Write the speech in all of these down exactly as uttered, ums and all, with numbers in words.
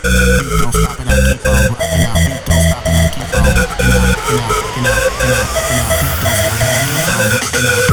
Beat don't stop and I keep on rocking out. Beat don't stop and I keep on rocking out. You know, you know, you know, you know. Beat don't stop and I keep on rocking out.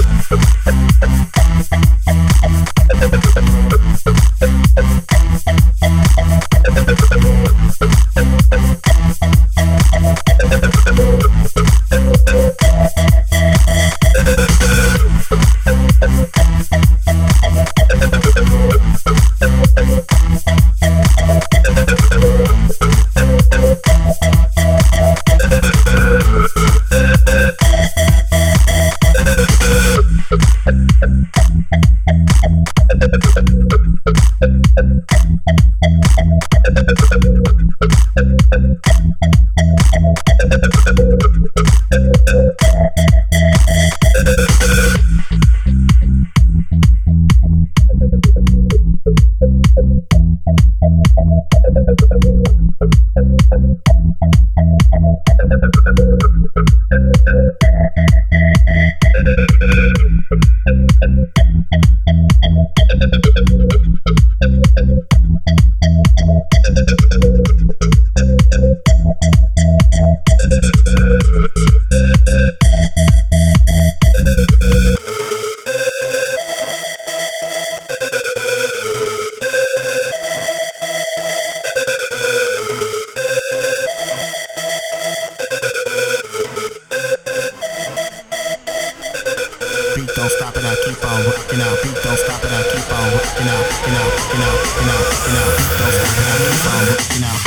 Beat don't stop and I keep on rocking out. Beat don't stop and I keep on rocking out. You know, you know, you know, you know. Beat don't stop and I keep on rocking out.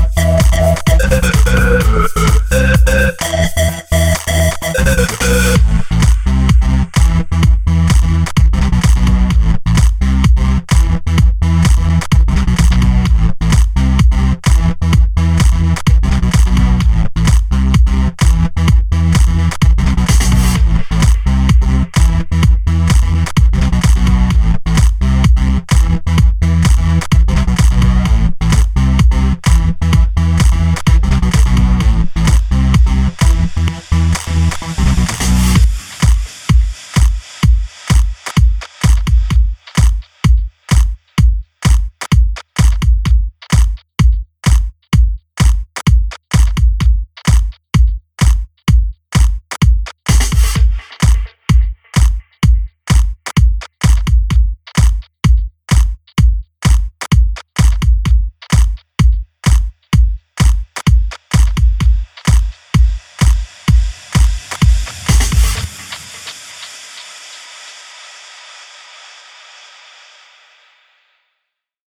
Uh